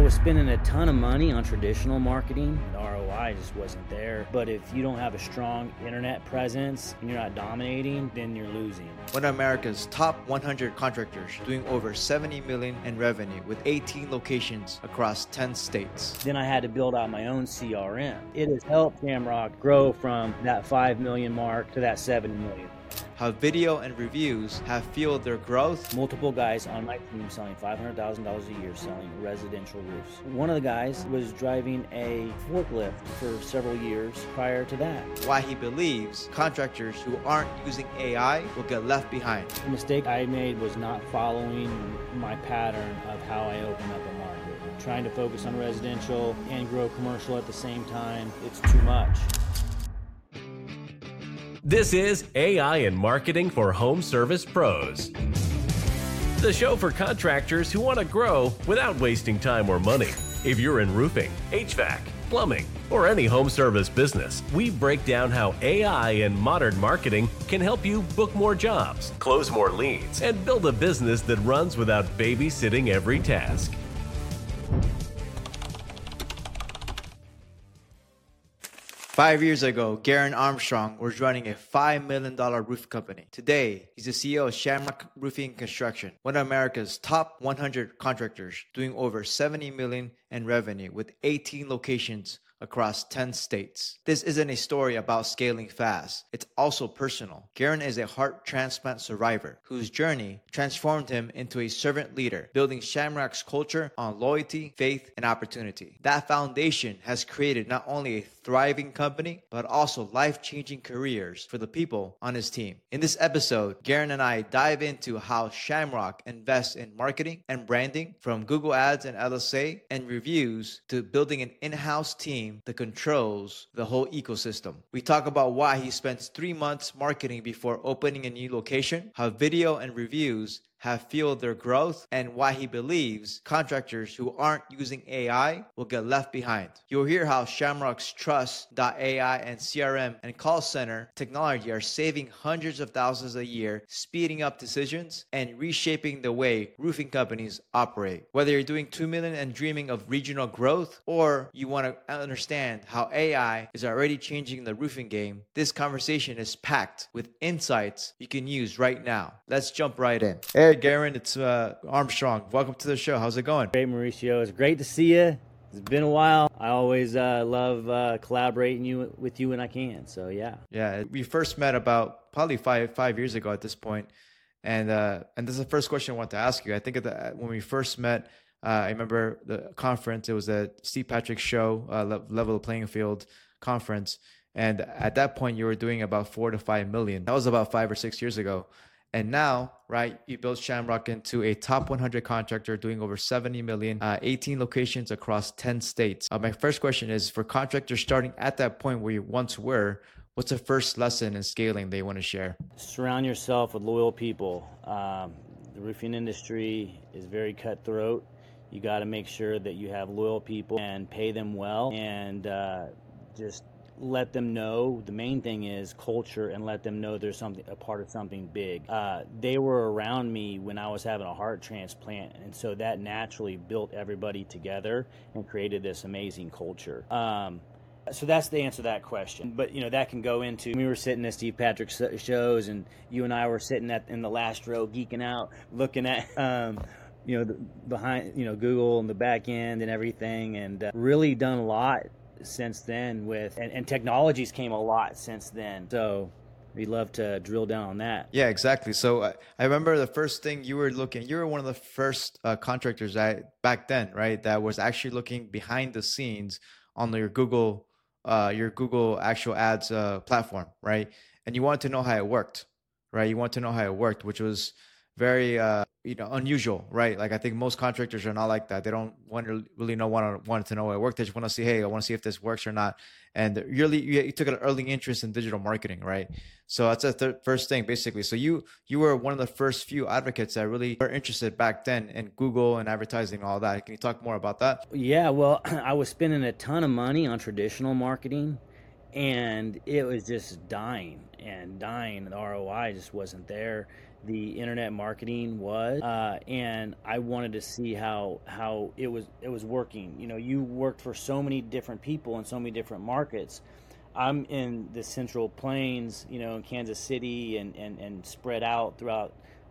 was spending a ton of money on traditional marketing. The ROI just wasn't there. But if you don't have a strong internet presence and you're not dominating, then you're losing. One of America's top 100 contractors doing over $70 million in revenue with 18 locations across 10 states. Then I had to build out my own CRM. It has helped Shamrock grow from that 5 million mark to that 7 million. How video and reviews have fueled their growth. Multiple guys on my team selling $500,000 a year selling residential roofs. One of the guys was driving a forklift for several years prior to that. Why he believes contractors who aren't using AI will get left behind. The mistake I made was not following my pattern of how I open up a market. Trying to focus on residential and grow commercial at the same time, it's too much. This is AI and Marketing for Home Service Pros, the show for contractors who want to grow without wasting time or money. If you're in roofing, HVAC, plumbing, or any home service business, we break down how AI and modern marketing can help you book more jobs, close more leads, and build a business that runs without babysitting every task. Five years ago, Garen Armstrong was running a $5 million roof company. Today, he's the CEO of Shamrock Roofing Construction, one of America's top 100 contractors doing over $70 million in revenue with 18 locations across 10 states. This isn't a story about scaling fast. It's also personal. Garen is a heart transplant survivor whose journey transformed him into a servant leader, building Shamrock's culture on loyalty, faith, and opportunity. That foundation has created not only a thriving company, but also life-changing careers for the people on his team. In this episode, Garen and I dive into how Shamrock invests in marketing and branding, from Google Ads and LSA and reviews to building an in-house team that controls the whole ecosystem. We talk about why he spends 3 months marketing before opening a new location, how video and reviews have fueled their growth, and why he believes contractors who aren't using AI will get left behind. You'll hear how Shamrock's Trust.ai and CRM and call center technology are saving hundreds of thousands a year, speeding up decisions, and reshaping the way roofing companies operate. Whether you're doing $2 million and dreaming of regional growth, or you want to understand how AI is already changing the roofing game, this conversation is packed with insights you can use right now. Let's jump right in. Hey, Garen, it's Armstrong. Welcome to the show. How's it going? Great, Mauricio. It's great to see you. It's been a while. I always love collaborating with you when I can. So yeah. Yeah, we first met about probably five years ago at this point, and this is the first question I want to ask you. I think when we first met, I remember the conference. It was a Steve Patrick show, Level Playing Field conference, and at that point you were doing about 4 to 5 million. That was about 5 or 6 years ago. And now, right, you built Shamrock into a top 100 contractor doing over 70 million, 18 locations across 10 states. My first question is, for contractors starting at that point where you once were, what's the first lesson in scaling they want to share? Surround yourself with loyal people. The roofing industry is very cutthroat. You got to make sure that you have loyal people and pay them well, and just let them know. The main thing is culture, and let them know there's a part of something big. They were around me when I was having a heart transplant, and so that naturally built everybody together and created this amazing culture. So that's the answer to that question. But that can go into, we were sitting at Steve Patrick's shows, and you and I were sitting in the last row geeking out, looking at behind Google and the back end and everything, and really done a lot since then and technologies came a lot since then. So we'd love to drill down on that. Yeah, exactly. So I remember the first thing you were one of the first contractors back then, right, that was actually looking behind the scenes on your Google actual ads platform, right? And you wanted to know how it worked, right? You want to know how it worked, which was very unusual, right? Like, I think most contractors are not like that. They don't want to know how it worked. They just want to see, hey, I want to see if this works or not. And you took an early interest in digital marketing, right? So that's the first thing, basically. So you were one of the first few advocates that really were interested back then in Google and advertising and all that. Can you talk more about that? Yeah, well, I was spending a ton of money on traditional marketing, and it was just dying. The ROI just wasn't there. the internet marketing was, and I wanted to see how it was working. You know, you worked for so many different people in so many different markets. I'm in the Central Plains, you know, in Kansas City, and spread out throughout,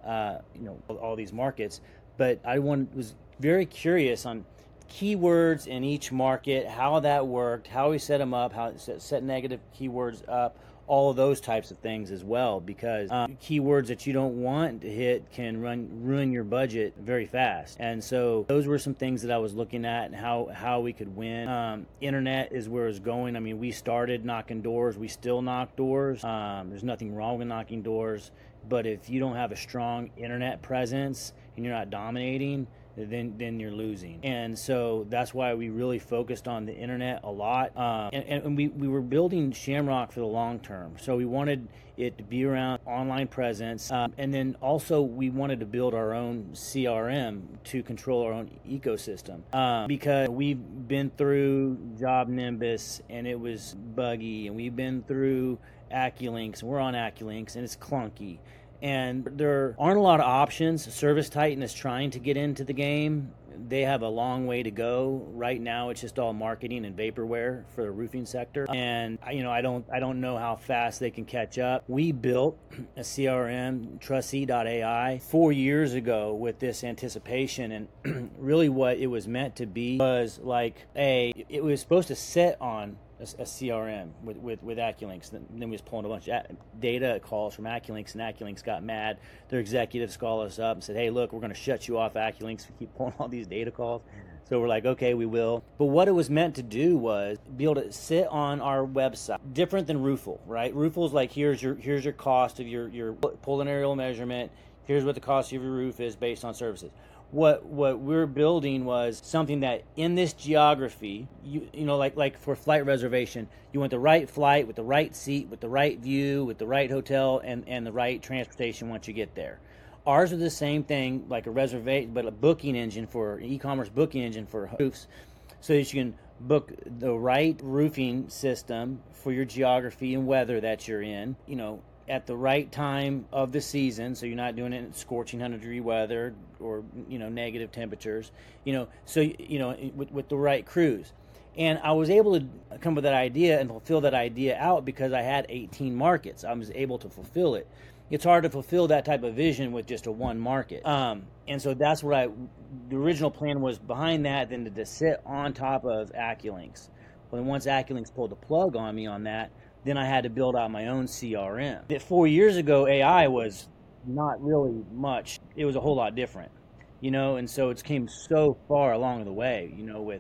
you know, all these markets. But was very curious on keywords in each market, how that worked, how we set them up, how set negative keywords up, all of those types of things as well, because keywords that you don't want to hit can ruin your budget very fast. And so those were some things that I was looking at, and how we could win. Internet is where it's going. I mean, we started knocking doors. We still knock doors. There's nothing wrong with knocking doors. But if you don't have a strong internet presence and you're not dominating, then you're losing. And so that's why we really focused on the internet a lot. And we were building Shamrock for the long term. So we wanted it to be around online presence. And then also we wanted to build our own CRM to control our own ecosystem. Because we've been through Job Nimbus and it was buggy. And we've been through AccuLynx, and we're on AccuLynx, and it's clunky. And there aren't a lot of options. ServiceTitan is trying to get into the game. They have a long way to go. Right now, it's just all marketing and vaporware for the roofing sector. And you know, I don't know how fast they can catch up. We built a CRM, Trustee.ai, 4 years ago with this anticipation, and really what it was meant to be was like it was supposed to sit on a CRM with AccuLynx. Then we was pulling a bunch of data calls from AccuLynx, and AccuLynx got mad. Their executives called us up and said, "Hey, look, we're going to shut you off AccuLynx. We keep pulling all these data calls." So we're like, "Okay, we will." But what it was meant to do was be able to sit on our website, different than Roofle, right? Roofle's like, here's your cost of your pull an aerial measurement. Here's what the cost of your roof is based on services. What we're building was something that in this geography, you know, like for flight reservation, you want the right flight with the right seat, with the right view, with the right hotel, and the right transportation once you get there. Ours are the same thing, like a reservation, but a booking engine for e-commerce booking engine for roofs, so that you can book the right roofing system for your geography and weather that you're in, you know, at the right time of the season, so you're not doing it in scorching 100-degree weather or, you know, negative temperatures, you know, so, you know, with the right crews. And I was able to come up with that idea and fulfill that idea out because I had 18 markets. I was able to fulfill it. It's hard to fulfill that type of vision with just a one market. And so that's what the original plan was behind that, then to sit on top of AccuLynx. Well, then once AccuLynx pulled the plug on me on that, then I had to build out my own CRM. That 4 years ago, AI was not really much. It was a whole lot different, you know, and so it came so far along the way, you know, with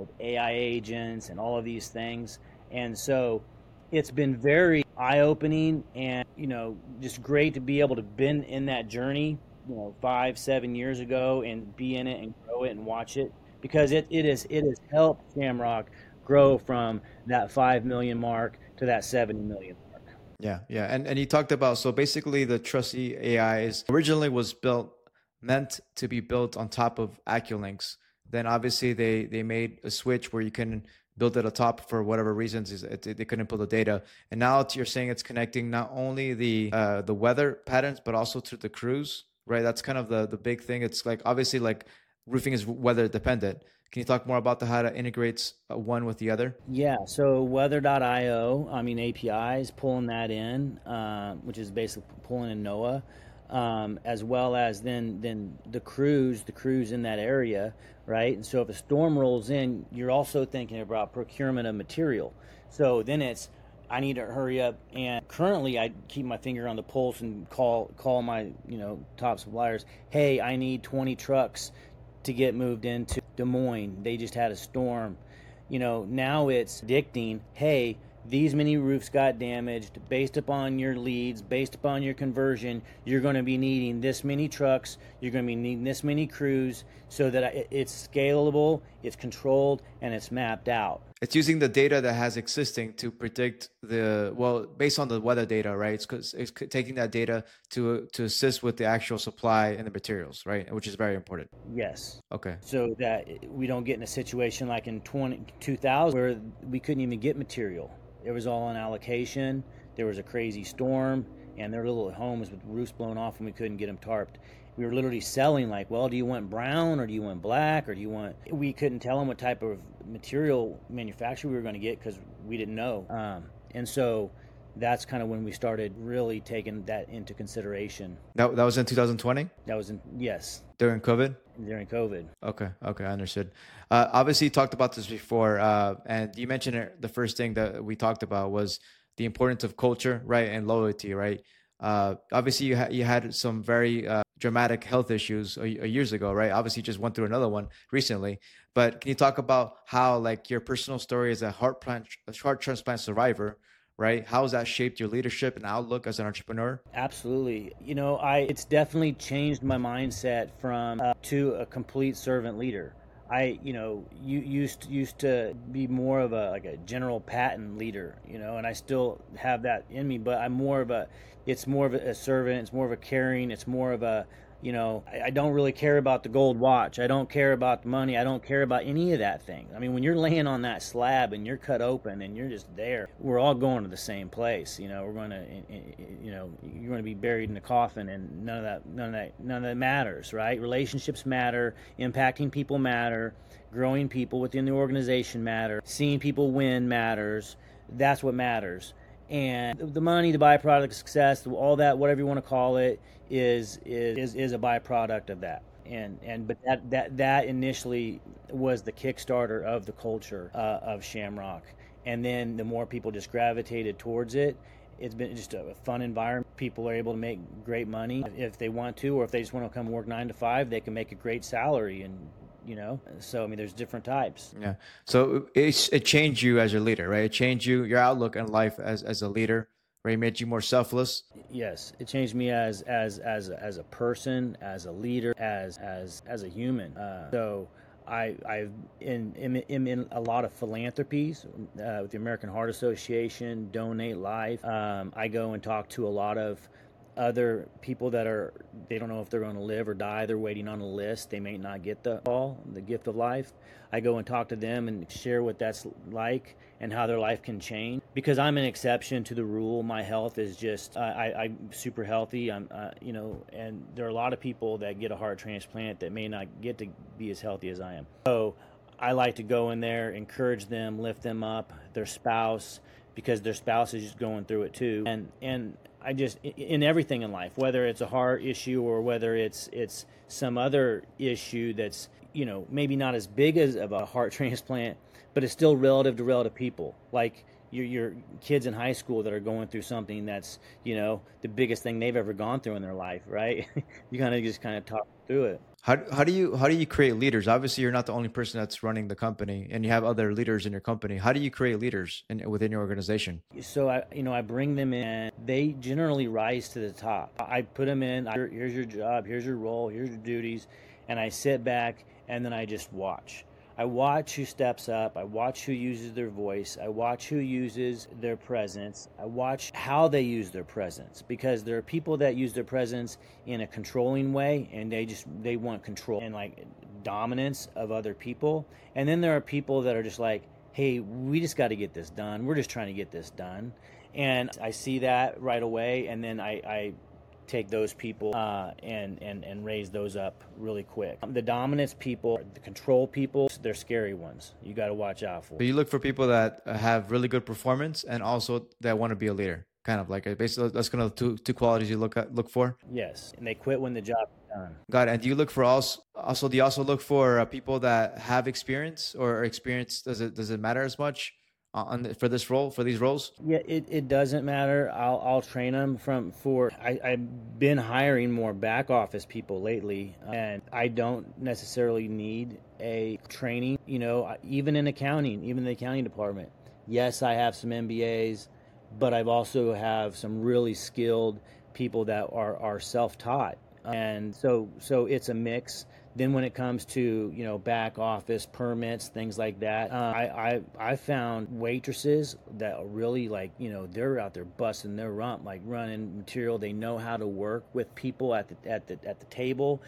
AI agents and all of these things. And so it's been very eye-opening and, you know, just great to be able to been in that journey, you know, 5-7 years ago and be in it and grow it and watch it, because it has helped Shamrock grow from that 5 million mark to that 70 million mark. Yeah. And you talked about, so basically the Trustee AI originally was meant to be built on top of AccuLynx. Then obviously they made a switch where you can build it atop for whatever reasons they couldn't pull the data. And now you're saying it's connecting not only the weather patterns, but also to the crews, right? That's kind of the big thing. It's like, obviously, like roofing is weather dependent. Can you talk more about how that integrates one with the other? Yeah, so weather.io, APIs, pulling that in, which is basically pulling in NOAA, as well as then the crews in that area, right? And so if a storm rolls in, you're also thinking about procurement of material. So then it's, I need to hurry up. And currently I keep my finger on the pulse and call my, you know, top suppliers. Hey, I need 20 trucks to get moved into Des Moines. They just had a storm. You know, now it's predicting, hey, these many roofs got damaged. Based upon your leads, based upon your conversion, you're going to be needing this many trucks, you're going to be needing this many crews, so that it's scalable, it's controlled, and it's mapped out. It's using the data that has existing to predict based on the weather data, right? It's taking that data to assist with the actual supply and the materials, right? Which is very important. Yes. Okay. So that we don't get in a situation like in 2000 where we couldn't even get material. It was all on allocation. There was a crazy storm, and their little homes with roofs blown off and we couldn't get them tarped. We were literally selling like, well, do you want brown or do you want black or do you want... We couldn't tell them what type of material manufacturer we were going to get because we didn't know. And so that's kind of when we started really taking that into consideration. That was in 2020? That was yes. During COVID? During COVID. Okay, I understood. Obviously, you talked about this before, and you mentioned it, the first thing that we talked about was the importance of culture, right, and loyalty, right? Obviously, you had some very dramatic health issues years ago, right? Obviously, you just went through another one recently. But can you talk about how, like, your personal story as a heart transplant survivor, right? How has that shaped your leadership and outlook as an entrepreneur? Absolutely. It's definitely changed my mindset from to a complete servant leader. You used to be more of a General Patton leader, and I still have that in me, but it's more of a servant, it's more of a caring, it's more of a, I don't really care about the gold watch. I don't care about the money. I don't care about any of that thing. I mean, when you're laying on that slab and you're cut open and you're just there, we're all going to the same place. We're going to, you're going to be buried in a coffin, and none of that matters, right? Relationships matter, impacting people matter, growing people within the organization matter, seeing people win matters. That's what matters. And the money, the byproduct of success, all that, whatever you want to call it, is a byproduct of that. But that initially was the Kickstarter of the culture of Shamrock. And then the more people just gravitated towards it, it's been just a fun environment. People are able to make great money if they want to, or if they just want to come work 9 to 5, they can make a great salary. And so I mean, there's different types. Yeah. So it changed you as a leader, right? It changed your outlook on life as a leader, right? It made you more selfless. Yes, it changed me as a person, as a leader, as a human. So I've in a lot of philanthropies with the American Heart Association, Donate Life. I go and talk to a lot of other people they don't know if they're going to live or die. They're waiting on a list. They may not get the gift of life. I go and talk to them and share what that's like and how their life can change. Because I'm an exception to the rule. My health is just, I'm super healthy. And there are a lot of people that get a heart transplant that may not get to be as healthy as I am. So I like to go in there, encourage them, lift them up, their spouse, because their spouse is just going through it too. And I just, in everything in life, whether it's a heart issue or whether it's some other issue that's, maybe not as big as of a heart transplant, but it's still relative to people. Like your kids in high school that are going through something that's, the biggest thing they've ever gone through in their life, right? You kind of talk through it. How do you create leaders? Obviously, you're not the only person that's running the company, and you have other leaders in your company. How do you create leaders within your organization? So I bring them in. They generally rise to the top. I put them in. Here's your job. Here's your role. Here's your duties, and I sit back and then I just watch. I watch who steps up. I watch who uses their voice. I watch who uses their presence. I watch how they use their presence, because there are people that use their presence in a controlling way, and they want control and like dominance of other people. And then there are people that are just like, hey, we just got to get this done. We're just trying to get this done. And I see that right away, and then I take those people and raise those up really quick. The dominance people, the control people, they're scary ones. You got to watch out for. So you look for people that have really good performance and also that want to be a leader. Kind of like basically that's kind of two qualities you look for. Yes, and they quit when the job is done. Got it. And do you look for do you also look for people that have experience, or experience does it matter as much for these roles? Yeah, it doesn't matter. I'll train them I've been hiring more back office people lately, and I don't necessarily need a training, even in accounting, even in the accounting department. Yes, I have some MBAs, but I've also have some really skilled people that are self-taught. And so it's a mix. Then when it comes to, back office permits, things like that, I found waitresses that are really like, they're out there busting their rump, like running material. They know how to work with people at the table,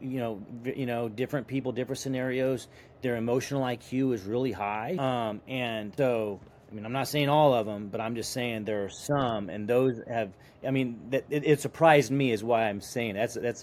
different people, different scenarios. Their emotional IQ is really high. And so I mean, I'm not saying all of them, but I'm just saying there are some, and those have. I mean, it surprised me, is why I'm saying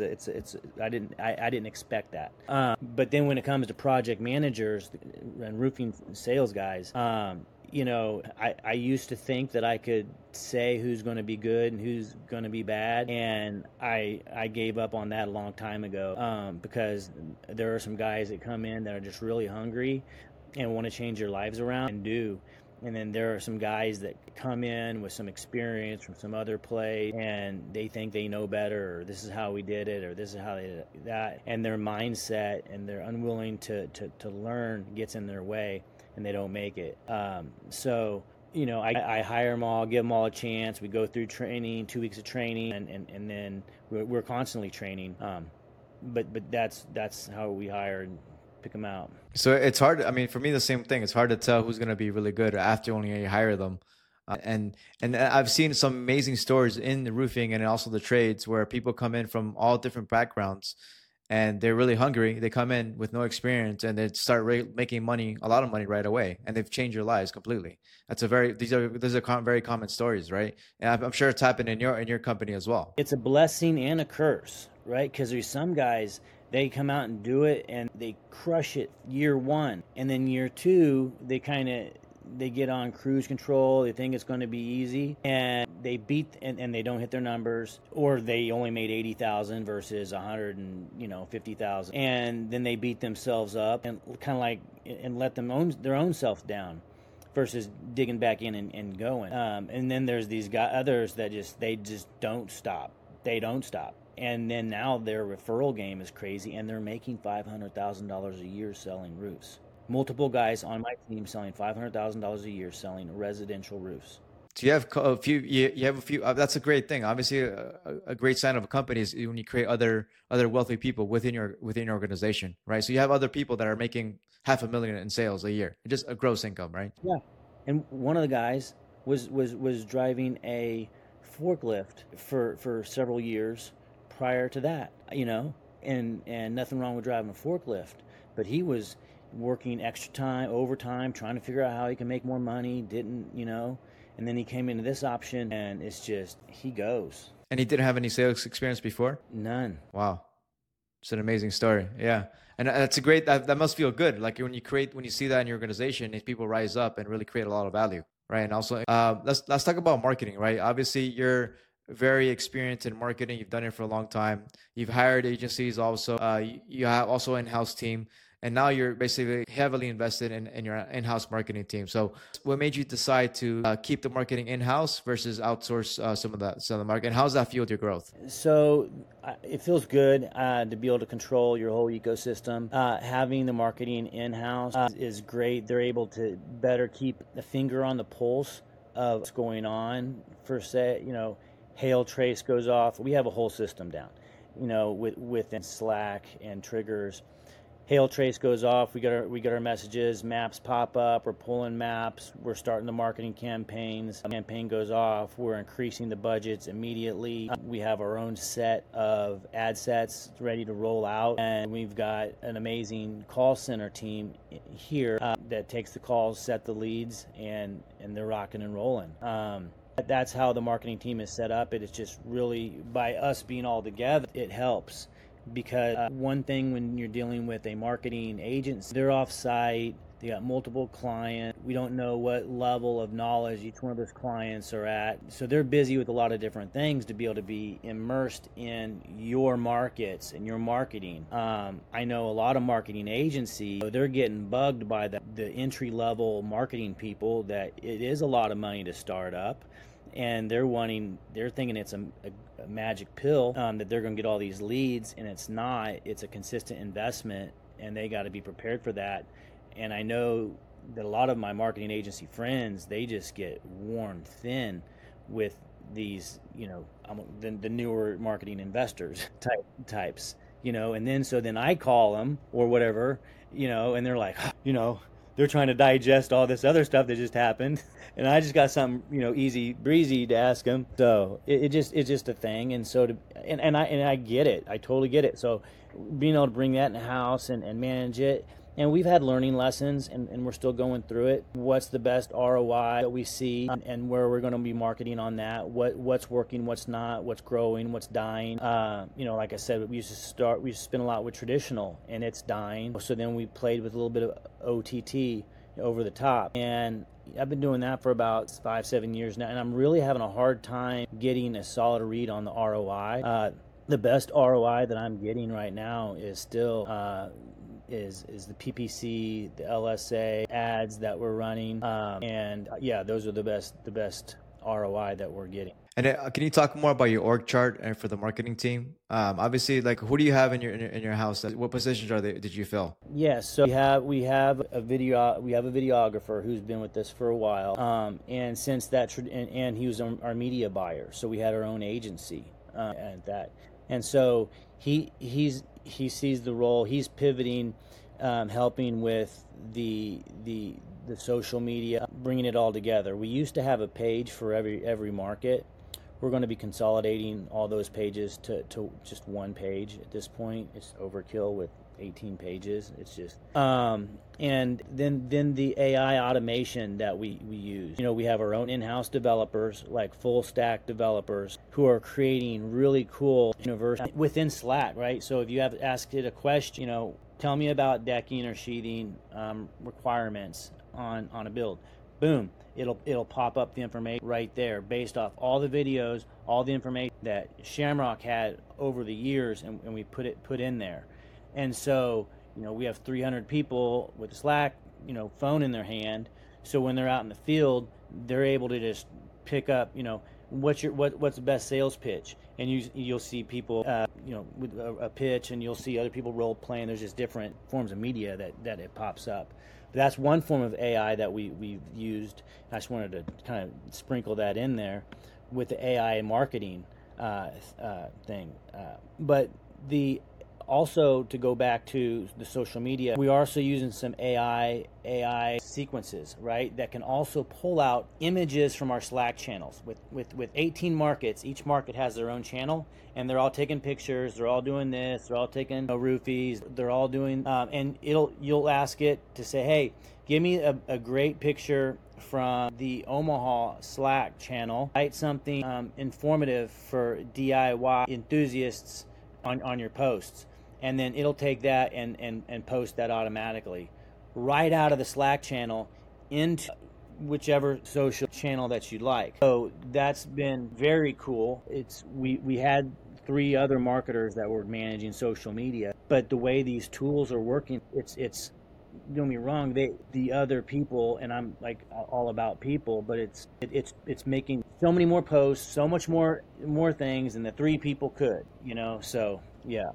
I didn't expect that. But then when it comes to project managers and roofing sales guys, you know, I used to think that I could say who's going to be good and who's going to be bad, and I gave up on that a long time ago, because there are some guys that come in that are just really hungry and want to change their lives around and do. And then there are some guys that come in with some experience from some other play, and they think they know better, or this is how we did it, or this is how they did that. And their mindset and they're unwilling to learn gets in their way, and they don't make it. So, you know, I hire them all, give them all a chance. We go through training, 2 weeks of training, and then we're constantly training. But that's how we hire and pick them out. So it's hard. I mean, for me, the same thing. It's hard to tell who's going to be really good after only you hire them. And I've seen some amazing stories in the roofing and also the trades where people come in from all different backgrounds, and they're really hungry. They come in with no experience, and they start making money, a lot of money right away, and they've changed their lives completely. These are very common stories, right? And I'm sure it's happened in your company as well. It's a blessing and a curse, right? Because there's some guys, they come out and do it and they crush it year one, and then year two they get on cruise control. They think it's going to be easy, and they beat and they don't hit their numbers, or they only made 80,000 versus 150,000, and then they beat themselves up and kind of like and let them own their own self down, versus digging back in and going. And then there's these others that they just don't stop. They don't stop. And then now their referral game is crazy, and they're making $500,000 a year selling roofs. Multiple guys on my team selling $500,000 a year selling residential roofs. So you have a few. You have a few. That's a great thing. Obviously, a great sign of a company is when you create other wealthy people within your organization, right? So you have other people that are making $500,000 in sales a year, just a gross income, right? Yeah. And one of the guys was driving a forklift for several years prior to that, you know, and nothing wrong with driving a forklift, but he was working extra time, overtime, trying to figure out how he can make more money, and then he came into this option, and it's just, he goes. And he didn't have any sales experience before? None. Wow. It's an amazing story. Yeah. And that's a great, that must feel good. Like when you see that in your organization, if people rise up and really create a lot of value, right? And also, let's talk about marketing, right? Obviously, you're very experienced in marketing. You've done it for a long time. You've hired agencies also. You have also an in-house team. And now you're basically heavily invested in your in-house marketing team. So what made you decide to keep the marketing in-house versus outsource some of the marketing? And how does that fuel your growth? So it feels good to be able to control your whole ecosystem. Having the marketing in-house is great. They're able to better keep a finger on the pulse of what's going on. For say, hail trace goes off. We have a whole system down, within Slack and triggers. Hail trace goes off. We get our messages. Maps pop up. We're pulling maps. We're starting the marketing campaigns. Campaign goes off. We're increasing the budgets immediately. We have our own set of ad sets ready to roll out, and we've got an amazing call center team here that takes the calls, set the leads, and they're rocking and rolling. That's how the marketing team is set up. It is just really, by us being all together, it helps. Because one thing when you're dealing with a marketing agency, they're off-site, they got multiple clients, we don't know what level of knowledge each one of those clients are at, so they're busy with a lot of different things to be able to be immersed in your markets and your marketing. I know a lot of marketing agencies, they're getting bugged by the entry-level marketing people that it is a lot of money to start up. And they're thinking it's a magic pill, that they're going to get all these leads, and it's not. It's a consistent investment, and they got to be prepared for that. And I know that a lot of my marketing agency friends, they just get worn thin with these, the newer marketing investors types, and then I call them or whatever, and they're like, they're trying to digest all this other stuff that just happened, and I just got something, easy breezy to ask them. So it's just a thing, and so I get it. I totally get it. So being able to bring that in the house and manage it, And we've had learning lessons, and we're still going through it. What's the best ROI that we see, and where we're going to be marketing on that? What's working, what's not, what's growing, what's dying. Like I said, we used to spend a lot with traditional, and it's dying. So then we played with a little bit of OTT, over the top, and I've been doing that for about 5-7 years now, and I'm really having a hard time getting a solid read on the ROI. The best ROI that I'm getting right now is still is the PPC, the LSA ads that we're running, and those are the best ROI that we're getting. And can you talk more about your org chart and for the marketing team? Obviously, like, who do you have in your house? What positions did you fill? Yes, so we have a videographer who's been with us for a while, and since that and he was our media buyer, so we had our own agency at that, and so he sees the role. He's pivoting, helping with the social media, bringing it all together. We used to have a page for every market. We're going to be consolidating all those pages to just one page at this point. It's overkill with 18 pages. It's just and then the AI automation that we use. We have our own in-house developers, like full stack developers, who are creating really cool universal within Slack, right? So if you have asked it a question, tell me about decking or sheathing requirements on a build. Boom, it'll pop up the information right there based off all the videos, all the information that Shamrock had over the years, and we put in there. And so, we have 300 people with a Slack, phone in their hand. So when they're out in the field, they're able to just pick up, what's the best sales pitch, and you'll see people, with a pitch, and you'll see other people role playing. There's just different forms of media that it pops up. But that's one form of AI that we've used. I just wanted to kind of sprinkle that in there with the AI marketing thing. But also, to go back to the social media, we are also using some AI sequences, right, that can also pull out images from our Slack channels. With 18 markets, each market has their own channel, and they're all taking pictures, they're all doing this, they're all taking roofies, they're all doing, and you'll ask it to say, hey, give me a great picture from the Omaha Slack channel. Write something informative for DIY enthusiasts on your posts. And then it'll take that and post that automatically right out of the Slack channel into whichever social channel that you like. So that's been very cool. We had 3 other marketers that were managing social media, but the way these tools are working, it's don't get me wrong, the other people, and I'm like all about people, but it's making so many more posts, so much more things than the 3 people could, so yeah.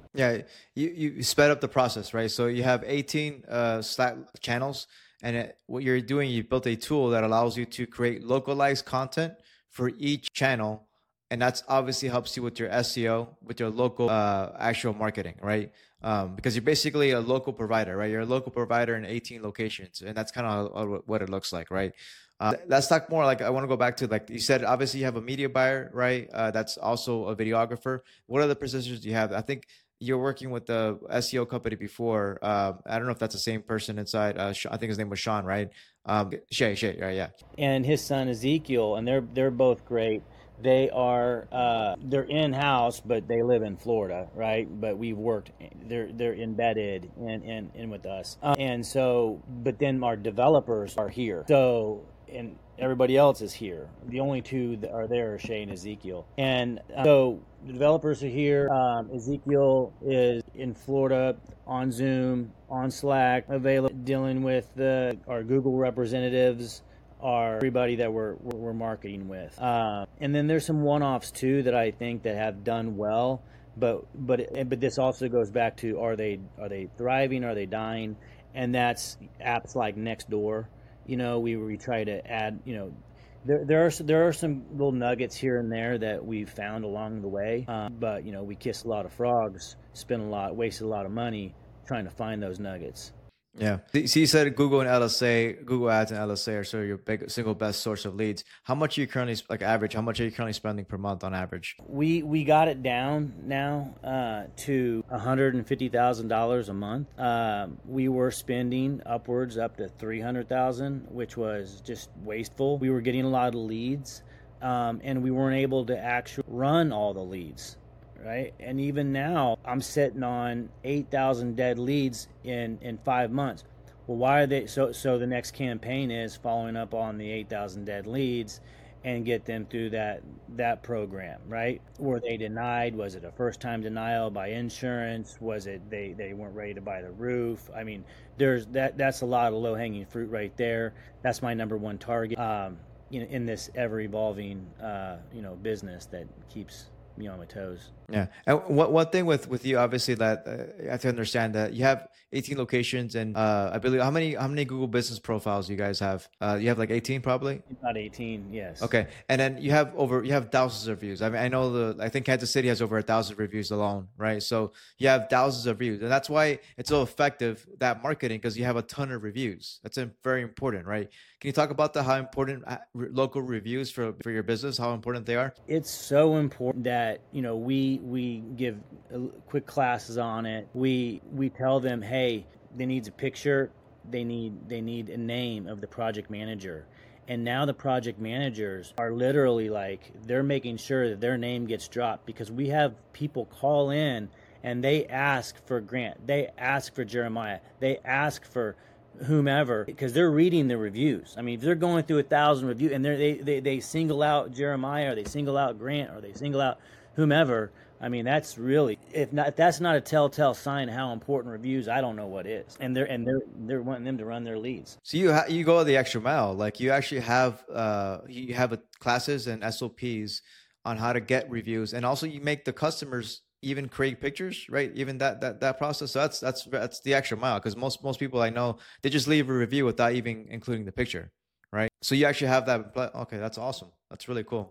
You sped up the process, right? So you have 18 Slack channels, and what you're doing, you built a tool that allows you to create localized content for each channel, and that's obviously helps you with your SEO, with your local actual marketing, right? Because you're basically a local provider, right? You're a local provider in 18 locations, and that's kind of what it looks like, right? Let's talk more. Like, I want to go back to, like you said, obviously you have a media buyer, right? That's also a videographer. What other positions do you have? I think you're working with the SEO company before. I don't know if that's the same person inside. I think his name was Sean, right? Shay, right? Yeah. And his son Ezekiel, and they're both great. They are they're in-house, but they live in Florida, right? But we've worked. They're embedded in with us, and so. But then our developers are here. So and everybody else is here. The only 2 that are there are Shay and Ezekiel. And so the developers are here. Ezekiel is in Florida on Zoom, on Slack, available, dealing with our Google representatives, everybody that we're marketing with. And then there's some one-offs too that I think that have done well. But this also goes back to, are they thriving? Are they dying? And that's apps like Nextdoor. We try to add, there are some little nuggets here and there that we've found along the way. But we kiss a lot of frogs, wasted a lot of money trying to find those nuggets. Yeah. So you said Google and LSA, Google Ads and LSA are sort of your big single best source of leads. How much are you currently like average? How much are you currently spending per month on average? We got it down now to $150,000 a month. We were spending upwards up to $300,000, which was just wasteful. We were getting a lot of leads, and we weren't able to actually run all the leads. Right, and even now I'm sitting on 8,000 dead leads in 5 months. Well, why are they so the next campaign is following up on the 8,000 dead leads and get them through that program, right? Were they denied? Was it a first time denial by insurance? Was it they weren't ready to buy the roof? I mean, that's a lot of low hanging fruit right there. That's my number one target, in this ever evolving business that keeps me on my toes. Yeah. And one thing with you, obviously, that I have to understand that you have 18 locations, and I believe how many Google Business profiles you guys have? You have like 18 probably. About 18, yes. Okay, and then you have thousands of reviews. I mean, I think Kansas City has over 1,000 reviews alone, right? So you have thousands of reviews, and that's why it's so effective, that marketing, because you have a ton of reviews. That's very important, right? Can you talk about how important local reviews for your business, how important they are? It's so important that we give quick classes on it. We tell them, hey, they need a picture, they need a name of the project manager. And now the project managers are literally like, they're making sure that their name gets dropped, because we have people call in and they ask for Grant, they ask for Jeremiah, they ask for whomever, because they're reading the reviews. I mean, if they're going through 1,000 reviews and they single out Jeremiah, or they single out Grant, or they single out whomever, I mean, that's really, if that's not a telltale sign how important reviews, I don't know what is. And they're wanting them to run their leads. So you go the extra mile. Like, you actually have classes and SOPs on how to get reviews, and also you make the customers even create pictures, right? Even that process. So that's the extra mile, because most people I know, they just leave a review without even including the picture, right? So you actually have that. Okay, that's awesome. That's really cool.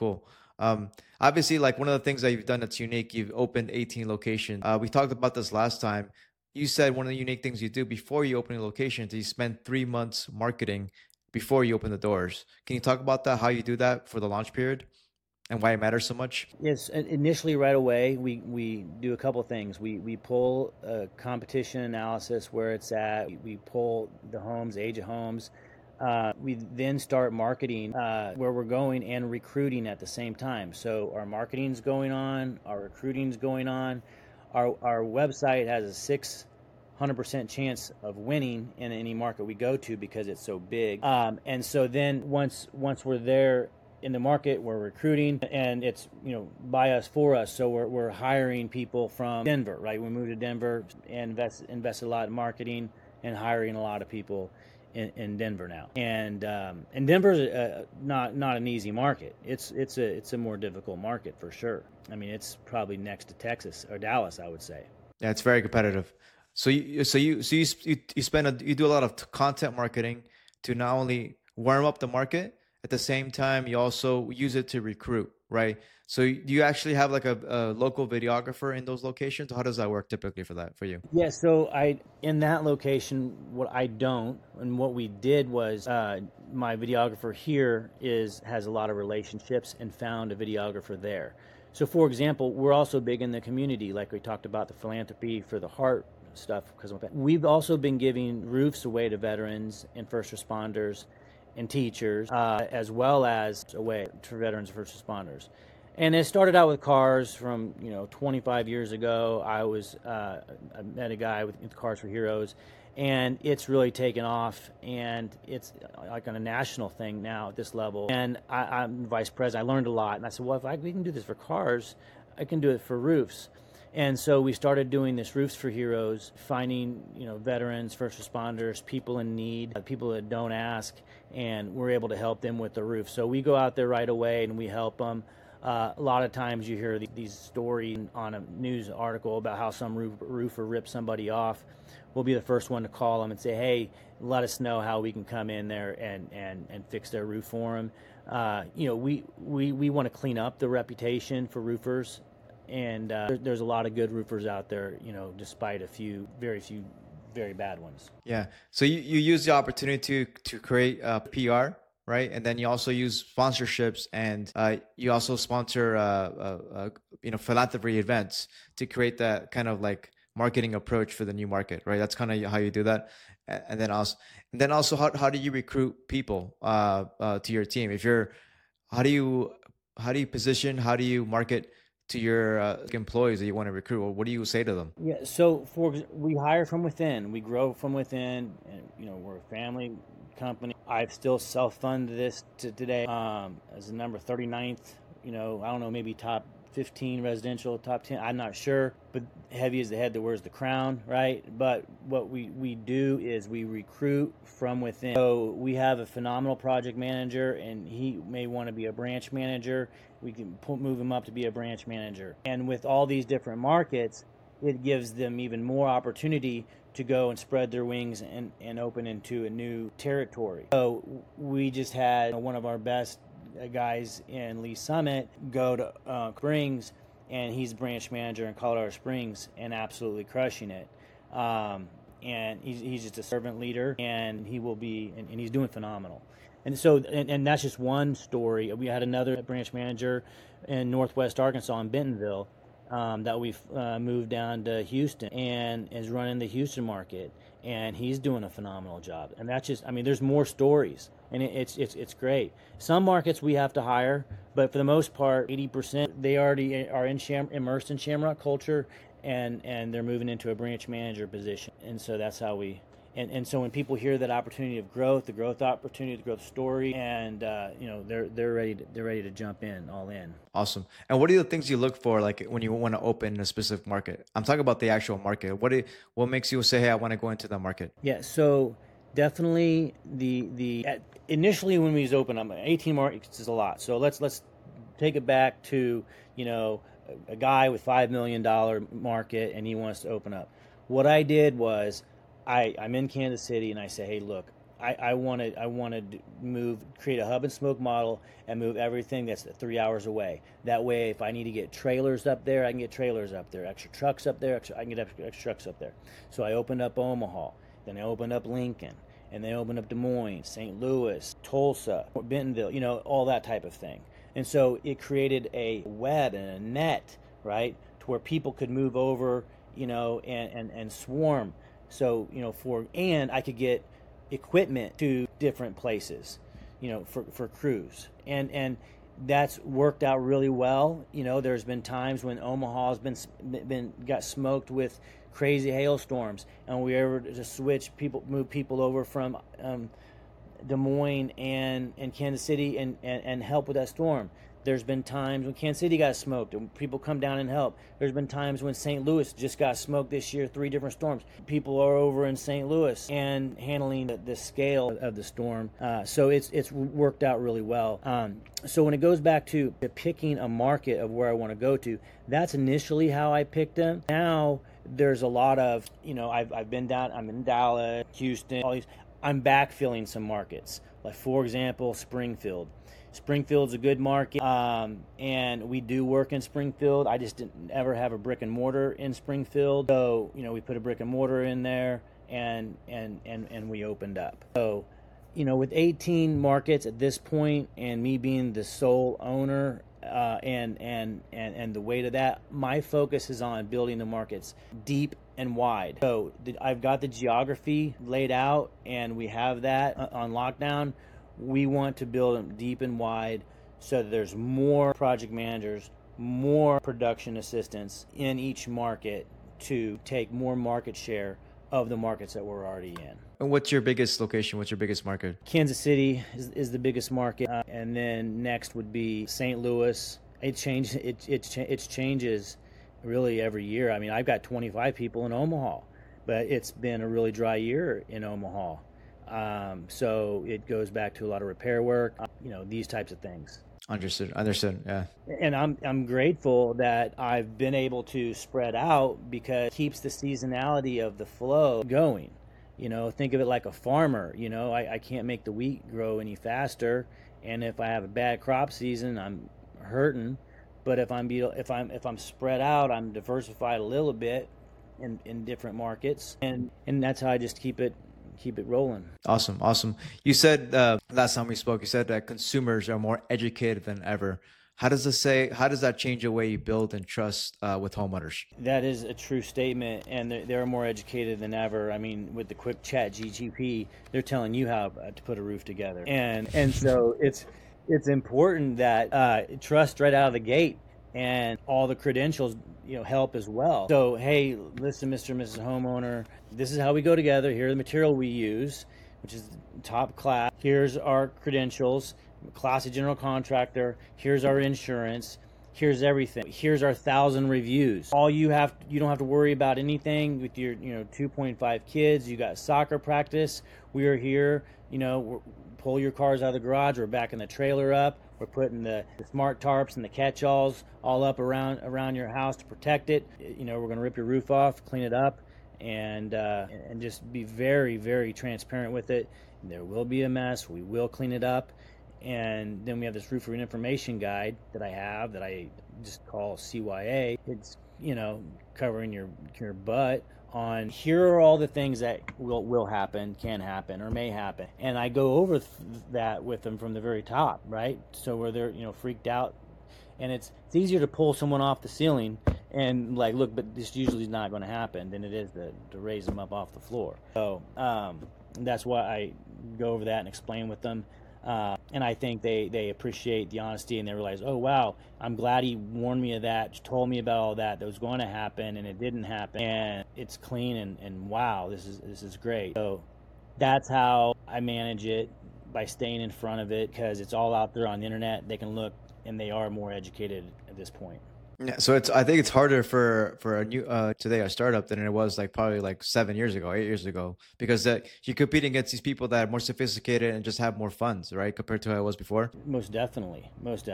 Obviously, like, one of the things that you've done that's unique, you've opened 18 locations. We talked about this last time. You said one of the unique things you do before you open a location is you spend 3 months marketing before you open the doors. Can you talk about that, how you do that for the launch period, and why it matters so much? Yes, initially right away, we do a couple of things. We pull a competition analysis where it's at. We pull the homes, age of homes. We then start marketing where we're going, and recruiting at the same time. So our marketing's going on, our recruiting's going on. Our website has a 600% chance of winning in any market we go to, because it's so big. And so then once we're there in the market, we're recruiting, and it's by us, for us. So we're hiring people from Denver, right? We moved to Denver and invested a lot in marketing and hiring a lot of people in Denver now. And Denver's not an easy market. It's a more difficult market for sure. I mean, it's probably next to Texas or Dallas, I would say. Yeah, it's very competitive. So you do a lot of content marketing to not only warm up the market, at the same time you also use it to recruit, right? So do you actually have like a local videographer in those locations? How does that work typically for you? Yeah, so in that location, what I don't, and what we did was my videographer here has a lot of relationships, and found a videographer there. So for example, we're also big in the community, like we talked about the philanthropy for the heart stuff, because we've also been giving roofs away to veterans and first responders and teachers, as well as away for veterans and first responders. And it started out with cars from 25 years ago. I met a guy with Cars for Heroes, and it's really taken off, and it's like on a national thing now at this level. And I'm vice president. I learned a lot, and I said, well, we can do this for cars, I can do it for roofs. And so we started doing this Roofs for Heroes, finding veterans, first responders, people in need, people that don't ask, and we're able to help them with the roof. So we go out there right away and we help them. A lot of times you hear these stories on a news article about how some roofer ripped somebody off. We'll be the first one to call them and say, hey, let us know how we can come in there and fix their roof for them. We want to clean up the reputation for roofers. And there's a lot of good roofers out there, despite very few very bad ones. Yeah. So you use the opportunity to create PR, right? And then you also use sponsorships, and you also sponsor philanthropy events to create that kind of like marketing approach for the new market, right? That's kind of how you do that. And then also how do you recruit people to your team? If you're how do you position, how do you market to your employees that you want to recruit? Or what do you say to them? Yeah, so we hire from within, we grow from within, and we're a family company. I've still self-funded this to today as the number 39th. I don't know, maybe top 15 residential, top 10. I'm not sure, but heavy is the head that wears the crown, right? But what we do is we recruit from within. So we have a phenomenal project manager, and he may want to be a branch manager. We can move him up to be a branch manager. And with all these different markets, it gives them even more opportunity to go and spread their wings and open into a new territory. So we just had one of our best guys in Lee Summit go to Springs, and he's branch manager in Colorado Springs and absolutely crushing it. And he's just a servant leader, and he will be, and he's doing phenomenal. And so, and that's just one story. We had another branch manager in Northwest Arkansas in Bentonville that we've moved down to Houston and is running the Houston market, and he's doing a phenomenal job. And that's just, there's more stories, and it's great. Some markets we have to hire, but for the most part, 80% they already are immersed in Shamrock culture, and they're moving into a branch manager position. And so that's how we. And so when people hear that opportunity of growth, the growth opportunity, the growth story, and they're ready to jump in, all in. Awesome. And what are the things you look for, like when you want to open a specific market? I'm talking about the actual market. What makes you say, hey, I want to go into that market? Yeah. So definitely initially when we was open, 18 markets is a lot. So let's take it back to a guy with $5 million market, and he wants to open up. What I did was, I'm in Kansas City, and I say, hey, look, I want to create a hub and spoke model and move everything that's 3 hours away. That way, if I need to get trailers up there, I can get trailers up there. Extra trucks up there, I can get extra trucks up there. So I opened up Omaha, then I opened up Lincoln, and then I opened up Des Moines, St. Louis, Tulsa, Bentonville, all that type of thing. And so it created a web and a net, right, to where people could move over, and swarm. So, and I could get equipment to different places, for crews. And that's worked out really well. There's been times when Omaha's got smoked with crazy hailstorms, and we were able to move people over from Des Moines and Kansas City and help with that storm. There's been times when Kansas City got smoked and people come down and help. There's been times when St. Louis just got smoked this year, 3 different storms. People are over in St. Louis and handling the scale of the storm. So it's worked out really well. So when it goes back to picking a market of where I want to go to, that's initially how I picked them. Now there's a lot of, I've been down, I'm in Dallas, Houston, all these. I'm backfilling some markets. Like, for example, Springfield. Springfield's a good market, and we do work in Springfield. I just didn't ever have a brick and mortar in Springfield, so we put a brick and mortar in there, and we opened up. So, with 18 markets at this point, and me being the sole owner, and the weight of that, my focus is on building the markets deep and wide. So I've got the geography laid out, and we have that on lockdown. We want to build them deep and wide so that there's more project managers, more production assistants in each market to take more market share of the markets that we're already in. And what's your biggest location? What's your biggest market? Kansas City is the biggest market, and then next would be St. Louis. It changes really every year. I've got 25 people in Omaha, but it's been a really dry year in Omaha. So it goes back to a lot of repair work, these types of things. Understood. Yeah. And I'm grateful that I've been able to spread out, because it keeps the seasonality of the flow going. Think of it like a farmer. I can't make the wheat grow any faster, and if I have a bad crop season, I'm hurting. But if I'm spread out, I'm diversified a little bit, in different markets, and that's how I just keep it rolling. Awesome. You said last time we spoke, you said that consumers are more educated than ever. How does that change the way you build and trust with homeowners? That is a true statement, and they're more educated than ever. I mean, with the quick chat GTP, they're telling you how to put a roof together, and so it's important that trust right out of the gate, and all the credentials help as well. So hey, listen, Mr. and Mrs. Homeowner, this is how we go together. Here's the material we use, which is top class. Here's our credentials. Classy general contractor. Here's our insurance. Here's everything. Here's our 1,000 reviews. You don't have to worry about anything with your 2.5 kids. You got soccer practice. We are here. Pull your cars out of the garage. We're backing the trailer up. We're putting the smart tarps and the catch-alls all up around your house to protect it. We're going to rip your roof off, clean it up, and just be very, very transparent with it. There will be a mess. We will clean it up. And then we have this roofer information guide that I just call CYA. It's, covering your butt on here are all the things that will happen, can happen, or may happen. And I go over that with them from the very top, right? So where they're, freaked out. And it's easier to pull someone off the ceiling and like, look, but this usually is not going to happen than it is to raise them up off the floor. So that's why I go over that and explain with them. And I think they appreciate the honesty, and they realize, oh, wow, I'm glad he warned me of that, told me about all that was going to happen, and it didn't happen. And it's clean, and wow, this is great. So that's how I manage it, by staying in front of it, because it's all out there on the internet. They can look, and they are more educated at this point. Yeah, so I think it's harder for a new today a startup than it was probably 7 years ago, 8 years ago, because you're competing against these people that are more sophisticated and just have more funds, right, compared to how it was before. Most definitely.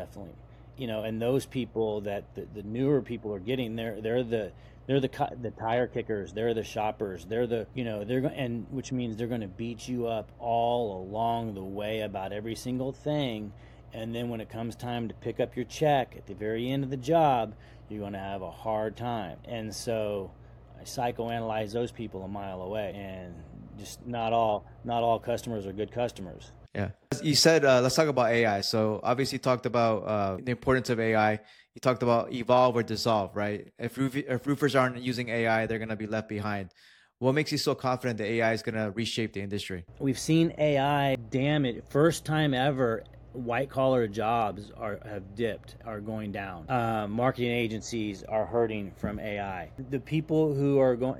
And those people that the newer people are getting, they're the tire kickers, they're the shoppers, and which means they're going to beat you up all along the way about every single thing. And then when it comes time to pick up your check at the very end of the job, you're going to have a hard time. And so I psychoanalyze those people a mile away. And just not all customers are good customers. Yeah. You said, let's talk about AI. So obviously you talked about the importance of AI. You talked about evolve or dissolve, right? If roofers aren't using AI, they're going to be left behind. What makes you so confident that AI is going to reshape the industry? We've seen AI, damn it, first time ever, white collar jobs are going down. Marketing agencies are hurting from AI. The people who are going,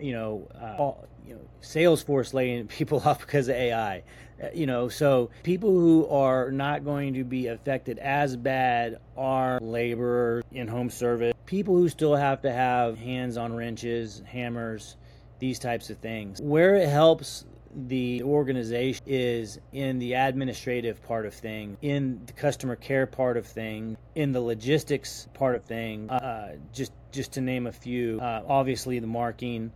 Salesforce laying people off because of AI. So people who are not going to be affected as bad are laborers in home service, people who still have to have hands on wrenches, hammers, these types of things. Where it helps the organization is in the administrative part of things, in the customer care part of things, in the logistics part of things, just to name a few. Obviously the marketing,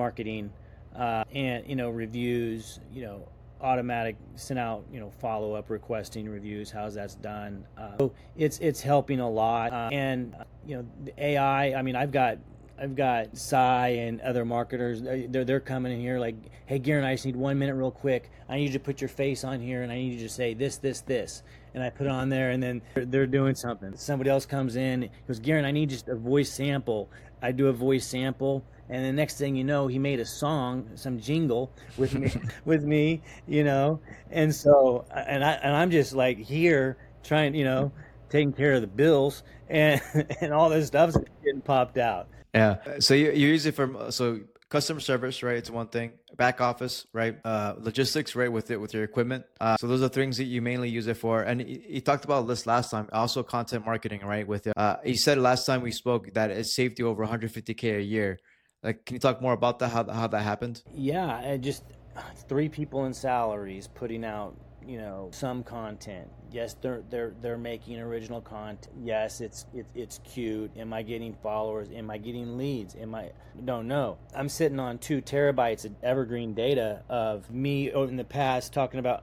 and reviews, automatic send out, follow-up requesting reviews, how's that's done. So it's helping a lot. And the AI, I mean, I've got Cy and other marketers. They're coming in here like, hey, Garen, I just need 1 minute real quick. I need you to put your face on here, and I need you to say this. And I put it on there, and then they're doing something. Somebody else comes in, goes, Garen, I need just a voice sample. I do a voice sample, and the next thing you know, he made a song, some jingle with me, And so, and I'm just like here trying, taking care of the bills, and all this stuff's getting popped out. Yeah. So you use it for customer service, right? It's one thing. Back office, right? Logistics, right? With your equipment. So those are things that you mainly use it for. And you talked about this last time. Also, content marketing, right? With you said last time we spoke that it saved you over $150K a year. Like, can you talk more about that? How that happened? Yeah, just 3 people in salaries putting out some content. Yes, they're making original content. Yes, it's cute. Am I getting followers? Am I getting leads? Don't know. I'm sitting on 2 terabytes of evergreen data of me in the past talking about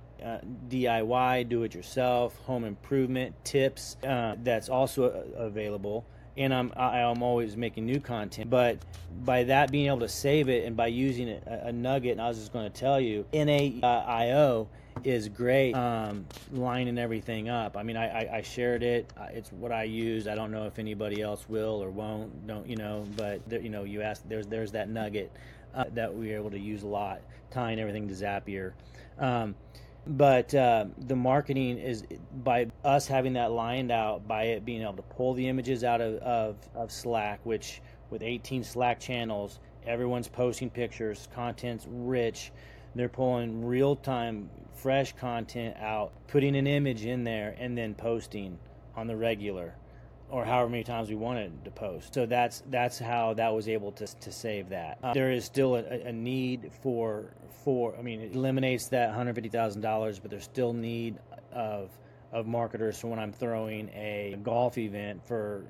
DIY, do it yourself, home improvement tips. That's also available. and I'm always making new content. But by that being able to save it and by using a nugget, and I was just going to tell you, NAIO is great, lining everything up. I mean, I shared it. It's what I use. I don't know if anybody else will or won't. Don't But there, you asked. There's that nugget that we were able to use a lot, tying everything to Zapier. But the marketing is by us having that lined out, by it being able to pull the images out of Slack, which with 18 Slack channels, everyone's posting pictures, content's rich. They're pulling real-time, fresh content out, putting an image in there, and then posting on the regular, or however many times we wanted to post. So that's how that was able to save that. There is still a need for I mean, it eliminates that $150,000, but there's still need of marketers. So when I'm throwing a golf event for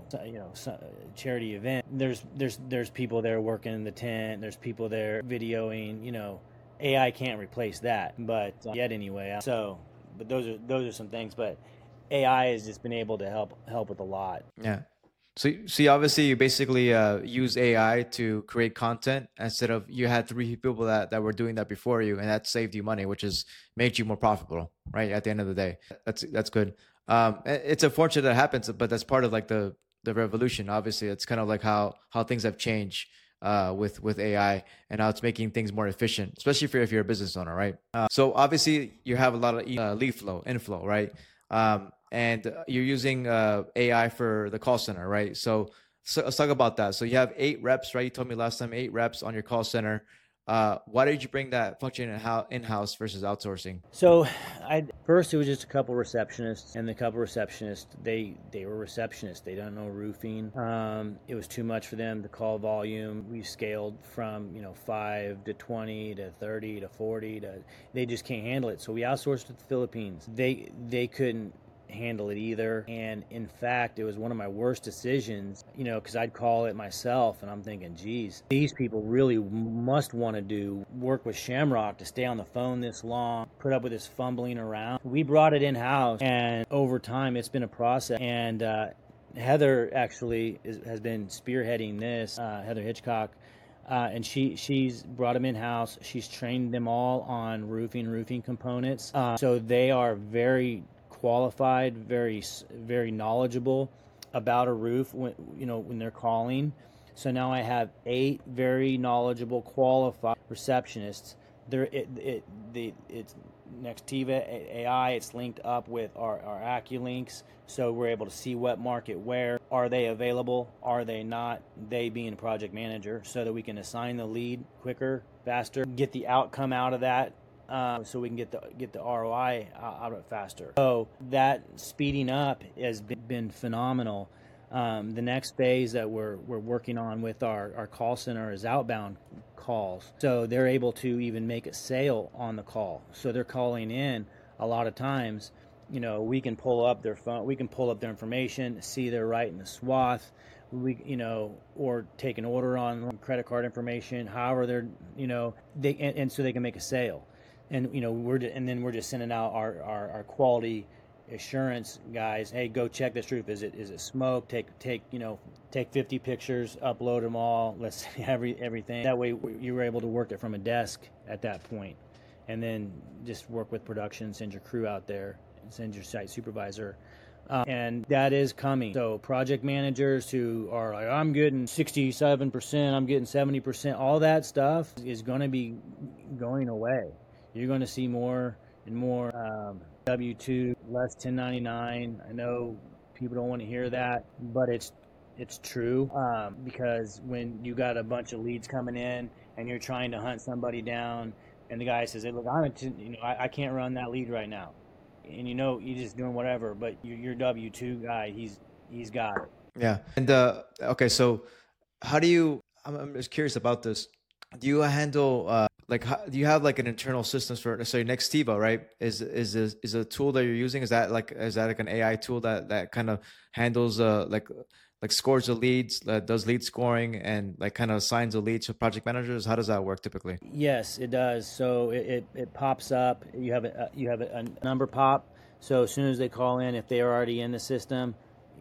charity event, there's people there working in the tent. There's people there videoing. AI can't replace that, but yet anyway. But those are some things. But AI has just been able to help with a lot. Yeah. So obviously you basically use AI to create content instead of, you had 3 people that were doing that before you, and that saved you money, which has made you more profitable, right? At the end of the day, that's good. It's unfortunate that happens, but that's part of like the revolution. Obviously, it's kind of like how things have changed with AI, and how it's making things more efficient, especially if you're a business owner, right? So obviously you have a lot of lead flow, inflow, right? And you're using AI for the call center, right? So let's talk about that. So you have 8 reps, right? You told me last time 8 reps on your call center. Why did you bring that function in-house versus outsourcing? So first it was just a couple receptionists, and the couple receptionists, they were receptionists. They don't know roofing. It was too much for them. The call volume, we scaled from 5 to 20 to 30 to 40 they just can't handle it. So we outsourced to the Philippines. They couldn't handle it either, and in fact it was one of my worst decisions, because I'd call it myself and I'm thinking, geez, these people really must want to work with Shamrock to stay on the phone this long, put up with this fumbling around. We brought it in-house, and over time it's been a process, and Heather actually has been spearheading this, Heather Hitchcock, and she's brought them in-house. She's trained them all on roofing components, so they are very qualified, very very knowledgeable about a roof when they're calling. So now I have 8 very knowledgeable, qualified receptionists. It's Nextiva AI. It's linked up with our AccuLinks, so we're able to see what market where are they available, are they not. They being a project manager, so that we can assign the lead quicker, faster, get the outcome out of that. So we can get the ROI out of it faster. So that speeding up has been phenomenal. The next phase that we're working on with our call center is outbound calls. So they're able to even make a sale on the call. So they're calling in a lot of times. We can pull up their phone, we can pull up their information, see they're right in the swath. Or take an order on credit card information. However, they're and so they can make a sale. And we're just sending out our quality assurance guys. Hey, go check this roof. Is it smoke? Take 50 pictures, upload them all. Let's see everything. That way you were able to work it from a desk at that point, and then just work with production. Send your crew out there, and send your site supervisor. And that is coming. So project managers who are like, I'm getting 67%, I'm getting 70%, all that stuff is going to be going away. You're going to see more and more W-2, less 1099. I know people don't want to hear that, but it's true, because when you got a bunch of leads coming in and you're trying to hunt somebody down, and the guy says, hey, look, I can't run that lead right now, and you're just doing whatever, but your W-2 guy, he's got it. Yeah. And okay, so how do you? I'm just curious about this. Do you handle do you have like an internal system for Nextiva, right? Is a tool that you're using? Is that like an AI tool that kind of handles like scores the leads, does lead scoring, and like kind of assigns the leads to project managers? How does that work typically? Yes, it does. So it pops up. You have a number pop. So as soon as they call in, if they are already in the system,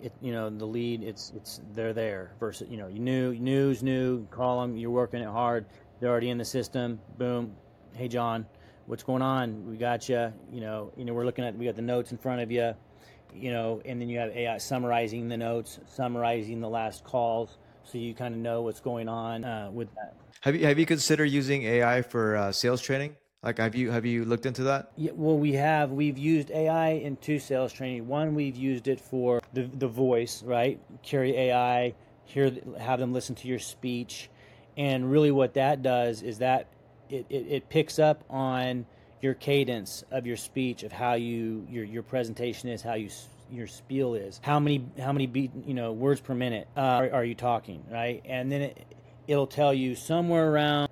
the lead, they're there versus, new, call them, you're working it hard, they're already in the system, boom, hey John, what's going on? We got you, we're we got the notes in front of you, and then you have AI summarizing the notes, summarizing the last calls, so you kind of know what's going on with that. Have you considered using AI for sales training? Like, have you looked into that? Yeah, well, we've used AI in 2 sales training. One, we've used it for the voice, right? Carry AI, have them listen to your speech, and really what that does is that it picks up on your cadence of your speech, of how your presentation is, how your spiel is, how many words per minute are you talking, right? And then it'll tell you somewhere around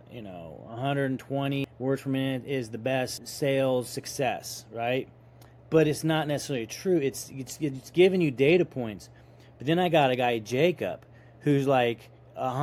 120 words per minute is the best sales success, right? But it's not necessarily true. It's giving you data points. But then I got a guy, Jacob, who's like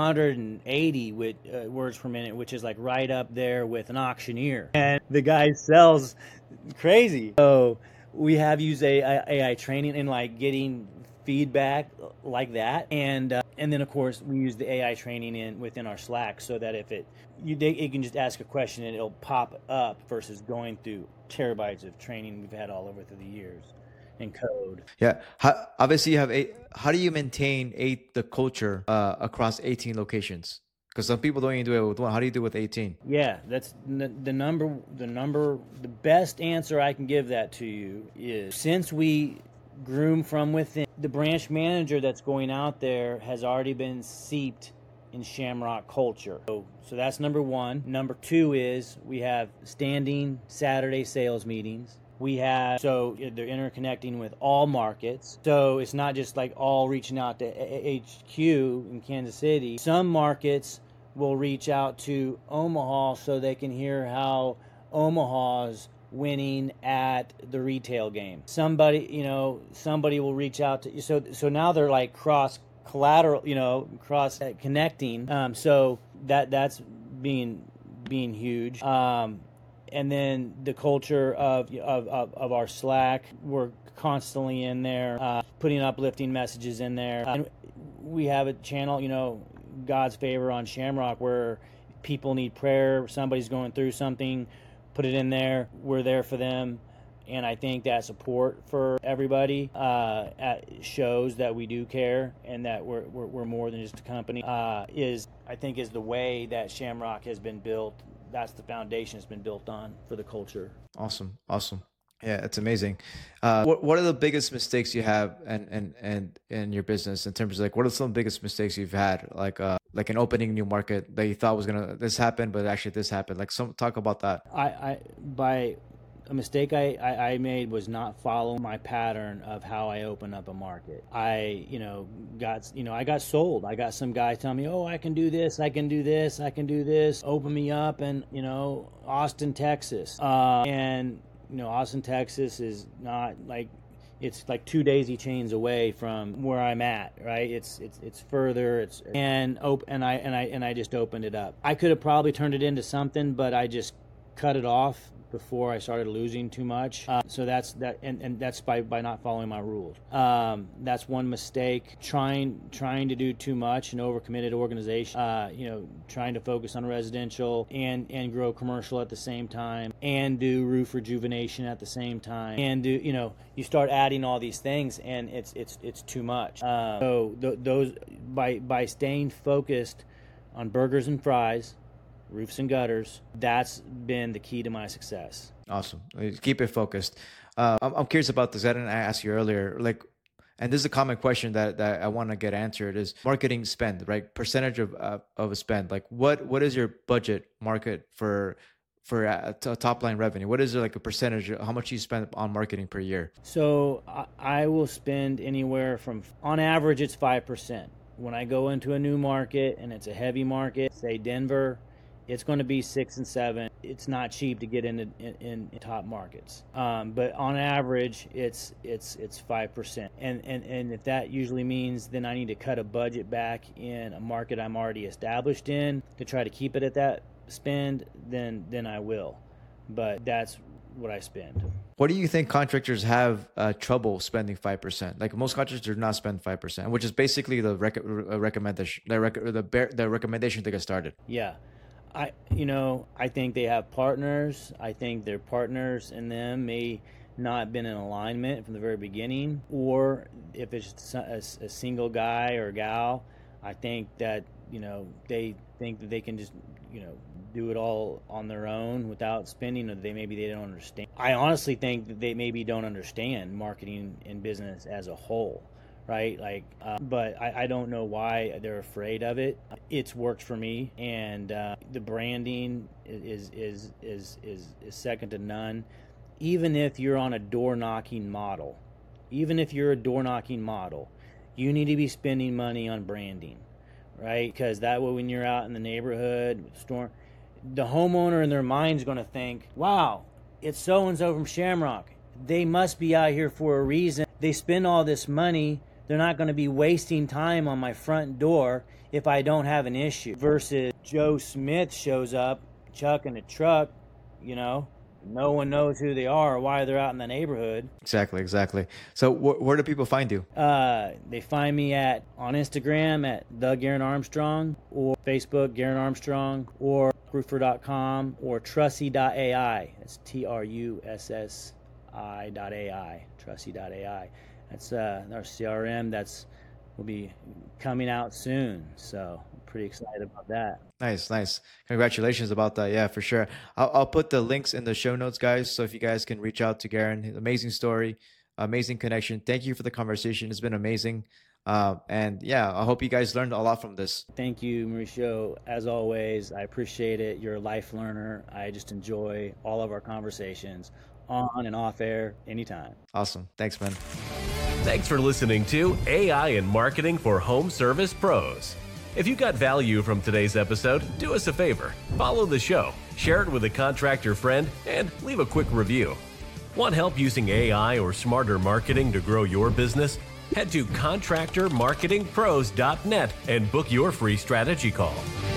180 words per minute, which is like right up there with an auctioneer. And the guy sells crazy. So we have used AI training and like getting feedback like that, and then of course we use the AI training within our Slack, so that if it can just ask a question and it'll pop up versus going through terabytes of training we've had all over through the years in code. Yeah. Obviously you have how do you maintain the culture across 18 locations? Because some people don't even do it with one. How do you do it with 18? Yeah, that's the best answer I can give that to you is, since we groom from within, the branch manager that's going out there has already been seeped in Shamrock culture. So that's number 1. Number 2 is we have standing Saturday sales meetings. So they're interconnecting with all markets. So it's not just like all reaching out to HQ in Kansas City. Some markets will reach out to Omaha so they can hear how Omaha's winning at the retail game. Somebody will reach out to you. So now they're like cross connecting. So that's being huge. And then the culture of our Slack, we're constantly in there, putting uplifting messages in there. And we have a channel, God's Favor on Shamrock, where people need prayer, somebody's going through something, put it in there. We're there for them, and I think that support for everybody shows that we do care and that we're more than just a company. Is the way that Shamrock has been built. That's the foundation it's been built on for the culture. Awesome. Yeah, it's amazing. What are the biggest mistakes you have in your business in terms of like, what are some of the biggest mistakes you've had, like an opening a new market that you thought was this happen, but actually this happened? Like, talk about that. A mistake I made was not following my pattern of how I open up a market. I got sold. I got some guy telling me, oh, I can do this, open me up, and Austin, Texas. And Austin, Texas is not like, it's like 2 daisy chains away from where I'm at, right? It's further. And I just opened it up. I could have probably turned it into something, but I just cut it off before I started losing too much. So that's that, and that's by not following my rules. That's one mistake. Trying to do too much, an overcommitted organization. Trying to focus on residential and grow commercial at the same time, and do roof rejuvenation at the same time, and do you start adding all these things, and it's too much. So those by staying focused on burgers and fries, roofs and gutters, that's been the key to my success. Awesome. Keep it focused. I'm curious about this. I didn't ask you earlier, and this is a common question that I want to get answered, is marketing spend, right? Percentage of a spend. Like what is your budget market for top line revenue? What is it, like a percentage? How much you spend on marketing per year? So I will spend anywhere from, on average, it's 5%. When I go into a new market and it's a heavy market, say Denver, it's going to be 6 and 7. It's not cheap to get in top markets, but on average, it's 5%. And if that usually means then I need to cut a budget back in a market I'm already established in to try to keep it at that spend, then I will. But that's what I spend. What do you think contractors have trouble spending 5%? Like most contractors do not spend 5%, which is basically the recommendation, the recommendation to get started. Yeah. I think they have partners. I think their partners and them may not been in alignment from the very beginning, or if it's a single guy or gal, I think that, they think that they can just, do it all on their own without spending, or maybe they don't understand. I honestly think that they maybe don't understand marketing and business as a whole, right? But I don't know why they're afraid of it. It's worked for me, and the branding is second to none. Even if you're on a door knocking model, you need to be spending money on branding, right? Because that way, when you're out in the neighborhood, the homeowner in their mind is going to think, wow, it's so-and-so from Shamrock. They must be out here for a reason. They spend all this money. They're not going to be wasting time on my front door if I don't have an issue. Versus Joe Smith shows up, chucking a truck, no one knows who they are or why they're out in the neighborhood. Exactly. So where do people find you? They find me on Instagram at the Garen Armstrong, or Facebook Garen Armstrong, or roofer.com, or Trussy.ai. That's TRUSSI.ai. Trussy.ai. That's our CRM. Will be coming out soon. So I'm pretty excited about that. Nice. Congratulations about that. Yeah, for sure. I'll put the links in the show notes, guys. So if you guys can reach out to Garen, amazing story, amazing connection. Thank you for the conversation. It's been amazing. And yeah, I hope you guys learned a lot from this. Thank you, Mauricio. As always, I appreciate it. You're a life learner. I just enjoy all of our conversations on and off air anytime. Awesome. Thanks, man. Thanks for listening to AI and Marketing for Home Service Pros. If you got value from today's episode, do us a favor. Follow the show, share it with a contractor friend, and leave a quick review. Want help using AI or smarter marketing to grow your business? Head to contractormarketingpros.net and book your free strategy call.